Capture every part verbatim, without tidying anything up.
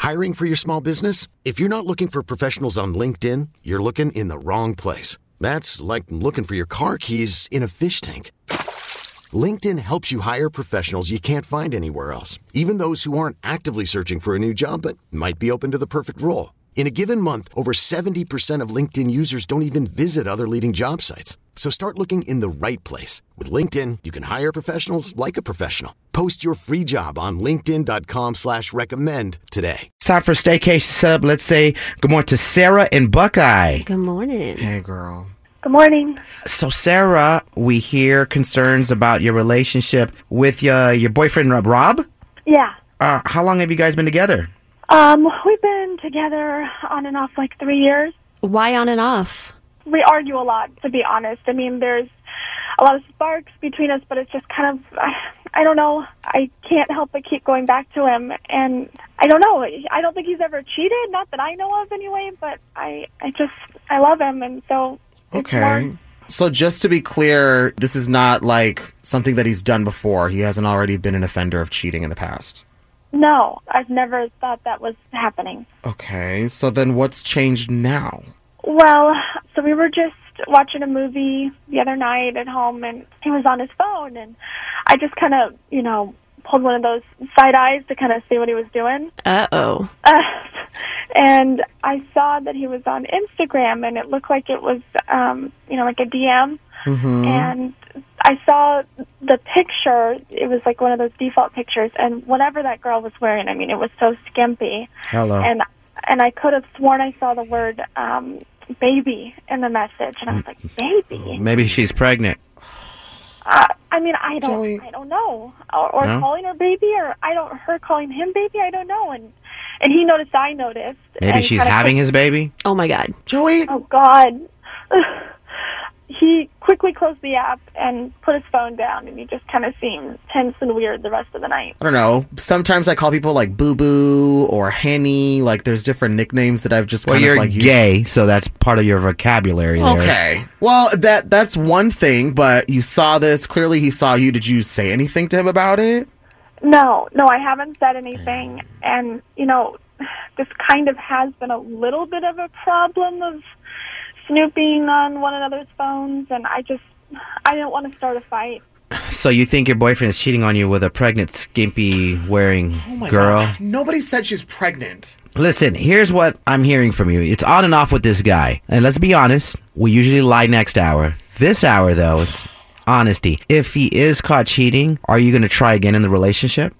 Hiring for your small business? If you're not looking for professionals on LinkedIn, you're looking in the wrong place. That's like looking for your car keys in a fish tank. LinkedIn helps you hire professionals you can't find anywhere else, even those who aren't actively searching for a new job but might be open to the perfect role. In a given month, over seventy percent of LinkedIn users don't even visit other leading job sites. So start looking in the right place. With LinkedIn, you can hire professionals like a professional. Post your free job on linkedin.com slash recommend today. It's time for Staycation Setup. Let's say good morning to Sarah and Buckeye. Good morning. Hey, girl. Good morning. So, Sarah, we hear concerns about your relationship with uh, your boyfriend, Rob? Yeah. Uh, how long have you guys been together? Um, we've been together on and off like three years. Why on and off? We argue a lot, to be honest. I mean, there's a lot of sparks between us, but it's just kind of, I, I don't know. I can't help but keep going back to him. And I don't know. I don't think he's ever cheated, not that I know of anyway, but I, I just, I love him. And so it's Okay. more, So just to be clear, this is not like something that he's done before. He hasn't already been an offender of cheating in the past. no, I've never thought that was happening. Okay, so then what's changed now? Well, so we were just watching a movie the other night at home, and he was on his phone, and I just kind of, you know, pulled one of those side eyes to kind of see what he was doing. Uh-oh. Uh, and I saw that he was on Instagram, and it looked like it was, um, you know, like a D M. Mm-hmm. And I saw the picture. It was like one of those default pictures, and whatever that girl was wearing, I mean, it was so skimpy. Hello. And and I could have sworn I saw the word um, baby in the message, and I was like, baby? Maybe she's pregnant. Uh, I mean, I don't, Joey. I don't know, or, or No? calling her baby, or I don't, her calling him baby. I don't know, and and he noticed, I noticed. Maybe and she's kinda having quick- his baby? Oh, my God. Joey? Oh God. He quickly closed the app and put his phone down, and he just kind of seemed tense and weird the rest of the night. I don't know. Sometimes I call people like Boo Boo or Henny. Like there's different nicknames that I've just Well, kind you're of like used. gay, so that's part of your vocabulary there. Okay. Well, that that's one thing, but you saw this. Clearly he saw you. Did you say anything to him about it? No, no, I haven't said anything, and you know, this kind of has been a little bit of a problem of snooping on one another's phones, and I just, I didn't want to start a fight. So you think your boyfriend is cheating on you with a pregnant, skimpy wearing Oh my girl? God. Nobody said she's pregnant. Listen, here's what I'm hearing from you. It's on and off with this guy. And let's be honest, we usually lie next hour. This hour, though, it's honesty. If he is caught cheating, are you going to try again in the relationship?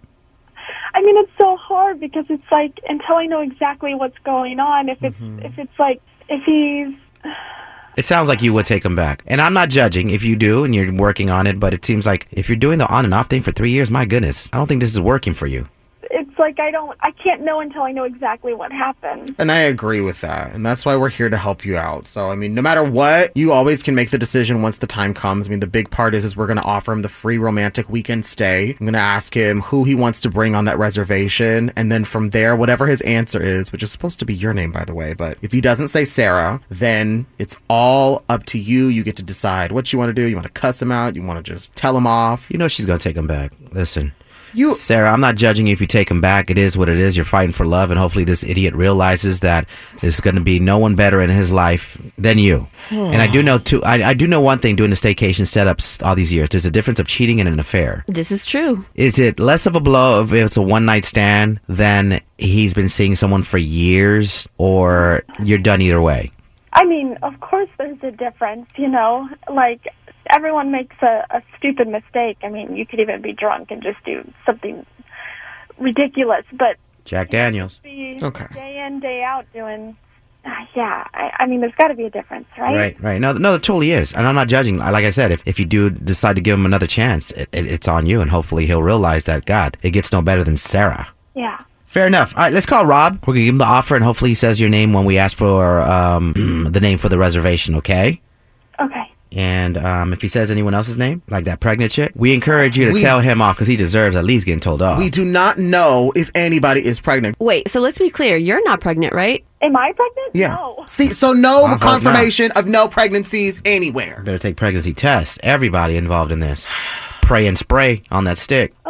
I mean, it's so hard because it's like, until I know exactly what's going on, if it's, Mm-hmm. if it's like, if he's, It sounds like you would take him back. And I'm not judging if you do and you're working on it, but it seems like if you're doing the on and off thing for three years, my goodness, I don't think this is working for you. it's like I don't, I can't know until I know exactly what happened. And I agree with that. And that's why we're here to help you out. So, I mean, no matter what, you always can make the decision once the time comes. I mean, the big part is, is we're going to offer him the free romantic weekend stay. I'm going to ask him who he wants to bring on that reservation. And then from there, whatever his answer is, which is supposed to be your name, by the way, but if he doesn't say Sarah, then it's all up to you. You get to decide what you want to do. You want to cuss him out? You want to just tell him off? You know she's going to take him back. Listen. You Sarah, I'm not judging you if you take him back. It is what it is. You're fighting for love, and hopefully this idiot realizes that there's going to be no one better in his life than you. And I do know too. I, I do know one thing doing the staycation setups all these years. There's a difference of cheating and an affair. This is true. Is it less of a blow if it's a one night stand than he's been seeing someone for years, or you're done either way? I mean, of course there's a difference, you know, like everyone makes a, a stupid mistake. I mean, you could even be drunk and just do something ridiculous, but Jack Daniels. be Okay. day in, day out doing, uh, yeah, I, I mean, there's got to be a difference, right? Right, right. No, no, there totally is. And I'm not judging. Like I said, if, if you do decide to give him another chance, it, it, it's on you. And hopefully he'll realize that, God, it gets no better than Sarah. Yeah. Fair enough. All right, let's call Rob. We're going to give him the offer, and hopefully he says your name when we ask for um, the name for the reservation, okay? Okay. And um, if he says anyone else's name, like that pregnant chick, we encourage you to We- tell him off because he deserves at least getting told off. We do not know if anybody is pregnant. Wait, so let's be clear. You're not pregnant, right? Am I pregnant? Yeah. No. See, so no I hope confirmation of no pregnancies anywhere. Better take pregnancy tests. Everybody involved in this. Pray and spray on that stick. Oh,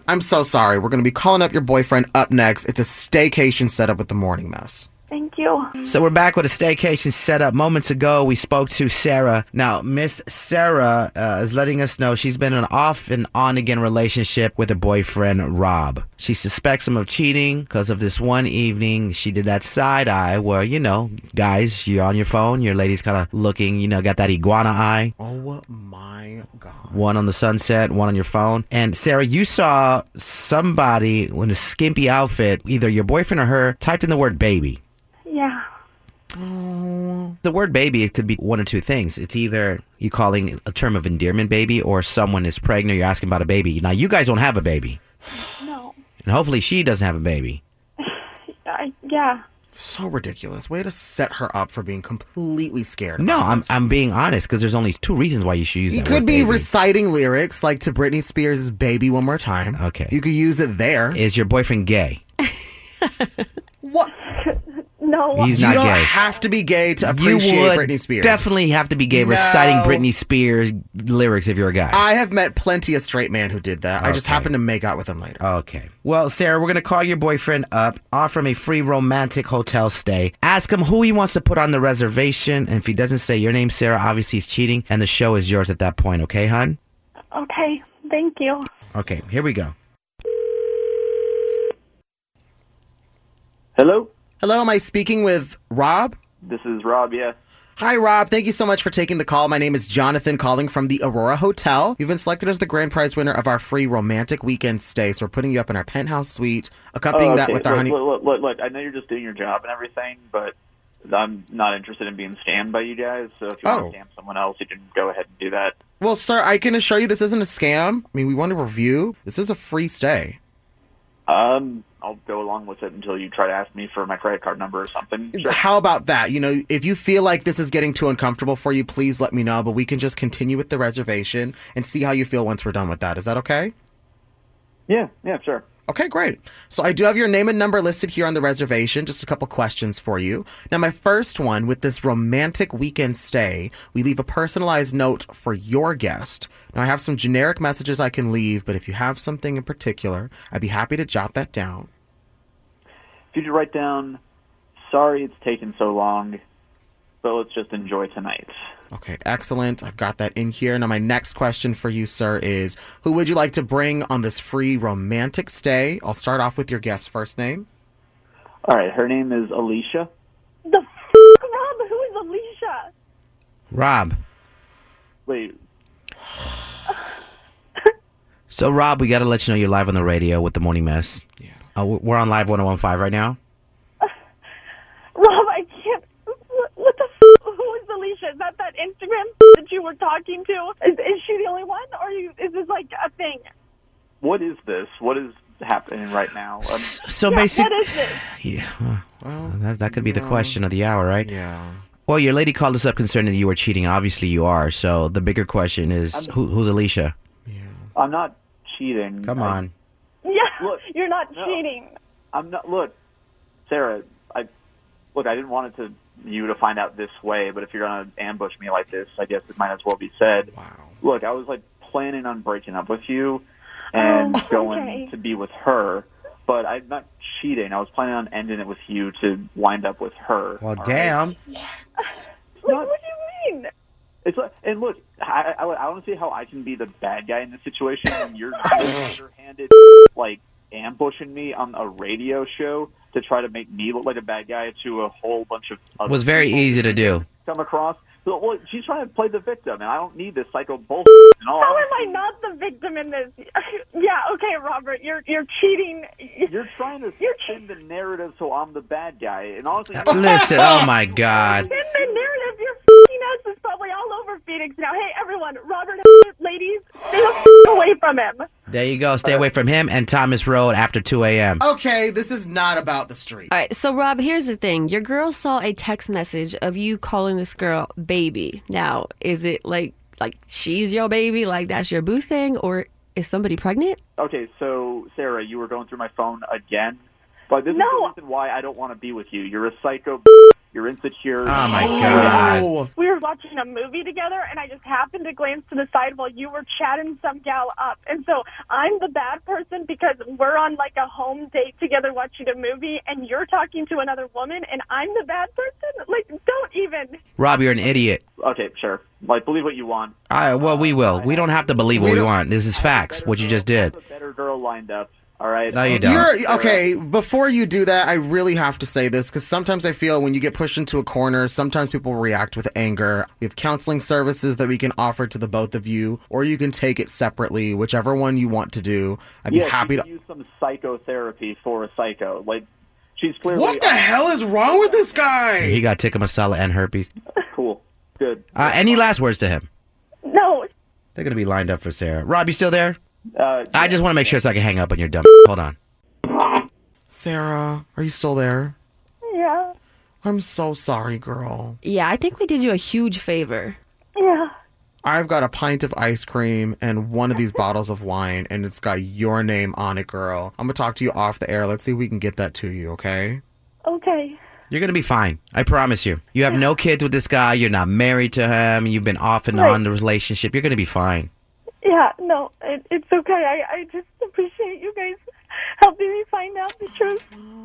I'm so sorry. We're going to be calling up your boyfriend up next. It's a staycation setup with the morning mess. Thank you. So we're back with a staycation setup. Moments ago, we spoke to Sarah. Now, Miss Sarah uh, is letting us know she's been in an off and on again relationship with her boyfriend, Rob. She suspects him of cheating because of this one evening. She did that side eye where, you know, guys, you're on your phone, your lady's kind of looking, you know, got that iguana eye. Oh, my God. One on the sunset, one on your phone. And Sarah, you saw somebody in a skimpy outfit, either your boyfriend or her, typed in the word baby. Yeah. The word baby, it could be one or two things. It's either you calling a term of endearment baby or someone is pregnant, you're asking about a baby. Now, you guys don't have a baby. No. And hopefully she doesn't have a baby. I, yeah. So ridiculous. Way to set her up for being completely scared. No, about I'm this. I'm being honest because there's only two reasons why you should use You that could word be baby. reciting lyrics like to Britney Spears' Baby One More Time. Okay. You could use it there. Is your boyfriend gay? What? No. He's You not don't gay. have to be gay to You appreciate would Britney Spears. definitely have to be gay No. reciting Britney Spears lyrics if you're a guy. I have met plenty of straight men who did that. I just Okay. happened to make out with them later. Okay. Well, Sarah, we're going to call your boyfriend up, offer him a free romantic hotel stay, ask him who he wants to put on the reservation, and if he doesn't say your name, Sarah, obviously he's cheating, and the show is yours at that point, okay, hon? Okay. Thank you. Okay, here we go. Hello? Hello, am I speaking with Rob? This is Rob, yeah. Hi, Rob. Thank you so much for taking the call. My name is Jonathan, calling from the Aurora Hotel. You've been selected as the grand prize winner of our free romantic weekend stay, so we're putting you up in our penthouse suite, accompanying Oh, that okay. with our look, honey... look, look, look, I know you're just doing your job and everything, but I'm not interested in being scammed by you guys, so if you Oh. want to scam someone else, you can go ahead and do that. Well, sir, I can assure you this isn't a scam. I mean, we want to review. This is a free stay. Um, I'll go along with it until you try to ask me for my credit card number or something. Sure. How about that? You know, if you feel like this is getting too uncomfortable for you, please let me know, but we can just continue with the reservation and see how you feel once we're done with that. Is that okay? Yeah, yeah, sure. Okay, great. So I do have your name and number listed here on the reservation. Just a couple questions for you. Now, my first one, with this romantic weekend stay, we leave a personalized note for your guest. Now, I have some generic messages I can leave, but if you have something in particular, I'd be happy to jot that down. If you could write down, sorry it's taken so long, but let's just enjoy tonight. Okay, excellent. I've got that in here. Now, my next question for you, sir, is who would you like to bring on this free romantic stay? I'll start off with your guest's first name. All right, her name is Alicia. The f***, Rob? Who is Alicia? Rob. Wait, So, Rob, we got to let you know you're live on the radio with the Morning Mess. Yeah. Uh, we're on Live one oh one five right now. Rob, I can't. What, what the f***? Who is Alicia? Is that that Instagram that you were talking to? Is, is she the only one? Or you, is this like a thing? what is this? What is happening right now? Um, So Yeah, basically, what is this? yeah, well, Well, that, that could be the no. question of the hour, right? Yeah. Well, your lady called us up concerning that you were cheating. Obviously, you are. So the bigger question is, who, who's Alicia? I'm not cheating. Come I- on. Yeah, Look, you're not no. cheating. I'm not. Look, Sarah. I look. I didn't want it to you to find out this way, but if you're gonna ambush me like this, I guess it might as well be said. Wow. Look, I was like planning on breaking up with you and Oh, going okay. to be with her, but I'm not cheating. I was planning on ending it with you to wind up with her. Well, all right? damn. Like, what do you mean? It's like, and look, I, I, I don't see how I can be the bad guy in this situation when you're underhanded, like ambushing me on a radio show to try to make me look like a bad guy to a whole bunch of other It was very people easy to do. come across. So, well, she's trying to play the victim, and I don't need this psycho bullshit. And all How am I not the victim in this? Yeah, okay, Robert, you're you're cheating. You're trying to You're spin the narrative so I'm the bad guy, and honestly, Listen, oh my God. In the narrative, your f***ing ass is probably all over Phoenix now. Hey, everyone, Robert, ladies, stay the f*** away from him. There you go. Stay away from him and Thomas Road after two a.m. Okay, this is not about the street. All right, so Rob, here's the thing. Your girl saw a text message of you calling this girl baby. Now, is it like like she's your baby, like that's your boo thing, or is somebody pregnant? okay, so Sarah, you were going through my phone again, but this No. is the reason why I don't want to be with you. You're a psycho. You're insecure. Oh, my God. Oh. We were watching a movie together, and I just happened to glance to the side while you were chatting some gal up. And so I'm the bad person because we're on like a home date together watching a movie, and you're talking to another woman, and I'm the bad person? Like, don't even. Rob, you're an idiot. Okay, sure. Like, believe what you want. I, well, we will. We don't have to believe what We we don't- want. This is facts, what you just did. I have a better girl lined up. All right. No, you don't. You're okay. Before you do that, I really have to say this because sometimes I feel when you get pushed into a corner, sometimes people react with anger. We have counseling services that we can offer to the both of you, or you can take it separately, whichever one you want to do. I'd be Yeah, happy she to. could use some psychotherapy for a psycho. Like, she's clearly. What the hell is wrong with this guy? He got tikka masala and herpes. Cool. Good. Uh, any last words to him? No. They're going to be lined up for Sarah. Rob, you still there? Uh, I just want to make sure so I can hang up on your dumb. Hold on. Sarah, are you still there? Yeah. I'm so sorry, girl. Yeah, I think we did you a huge favor. Yeah. I've got a pint of ice cream and one of these bottles of wine, and it's got your name on it, girl. I'm going to talk to you off the air. Let's see if we can get that to you, okay? Okay. You're going to be fine. I promise you. You have no kids with this guy. You're not married to him. You've been off and Right. on the relationship. You're going to be fine. Yeah, no, it, it's okay. I, I just appreciate you guys helping me find out the truth.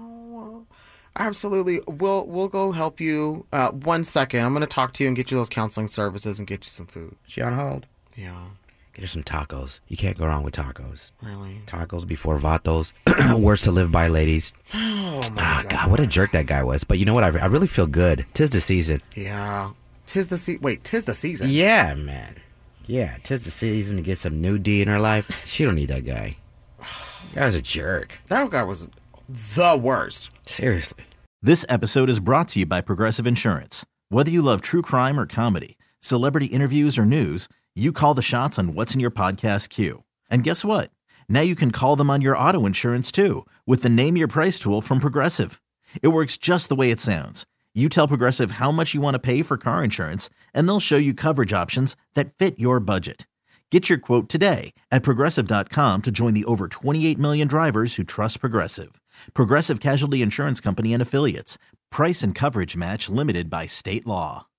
Absolutely. We'll we'll go help you. Uh, one second. I'm going to talk to you and get you those counseling services and get you some food. She on hold? Yeah, Get her some tacos. You can't go wrong with tacos. really. Tacos before vatos. Words to live by, ladies. Oh, my Ah, God. God, what a jerk that guy was. But you know what? I, I really feel good. Tis the season. Yeah. Tis the se- Wait, tis the season. Yeah, man. Yeah, tis the season to get some new D in her life. She don't need that guy. That was a jerk. That guy was the worst. Seriously. This episode is brought to you by Progressive Insurance. Whether you love true crime or comedy, celebrity interviews or news, you call the shots on what's in your podcast queue. And guess what? Now you can call them on your auto insurance too with the Name Your Price tool from Progressive. It works just the way it sounds. You tell Progressive how much you want to pay for car insurance, and they'll show you coverage options that fit your budget. Get your quote today at Progressive dot com to join the over twenty-eight million drivers who trust Progressive. Progressive Casualty Insurance Company and Affiliates. Price and coverage match limited by state law.